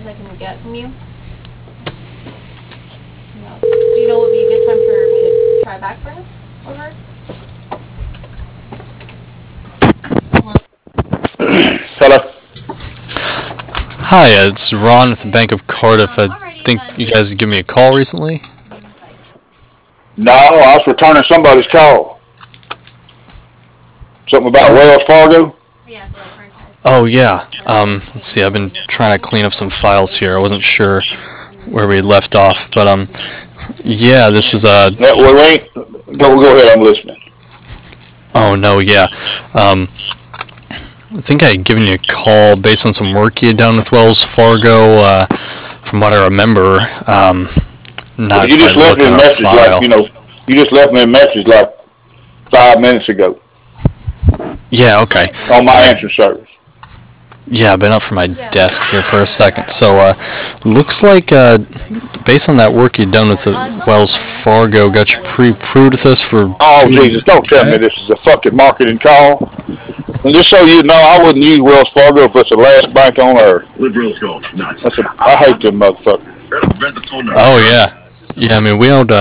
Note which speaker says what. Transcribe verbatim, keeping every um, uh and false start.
Speaker 1: I can get from you? No. Do you know what would be a good time for me to try back for him? Over?
Speaker 2: Hello.
Speaker 3: Hi, uh, it's Ron with the Bank of Cardiff. I think you guys gave me a call recently.
Speaker 2: No, I was returning somebody's call. Something about Wells Fargo?
Speaker 3: Oh, yeah. Um, let's see, I've been trying to clean up some files here. I wasn't sure where we left off, but, um, yeah, this is, uh...
Speaker 2: That, well, ain't, go, go ahead, I'm listening.
Speaker 3: Oh, no, yeah. Um, I think I had given you a call based on some work you had done with Wells Fargo, uh, from what I remember. Um, not
Speaker 2: well, you just left me a message like, you know, you just left me a message like five minutes ago.
Speaker 3: Yeah, okay.
Speaker 2: On my
Speaker 3: uh,
Speaker 2: answer service.
Speaker 3: Yeah, I've been up from my desk here for a second. So, uh, looks like, uh, based on that work you'd done with the Wells Fargo, got you pre-approved with us for...
Speaker 2: Oh, Jesus, don't tell me this is a fucking marketing call. And just so you know, I wouldn't use Wells Fargo if it's the last bank on earth. That's a, I hate them motherfuckers.
Speaker 3: Oh, yeah. Yeah, I mean, we don't, uh...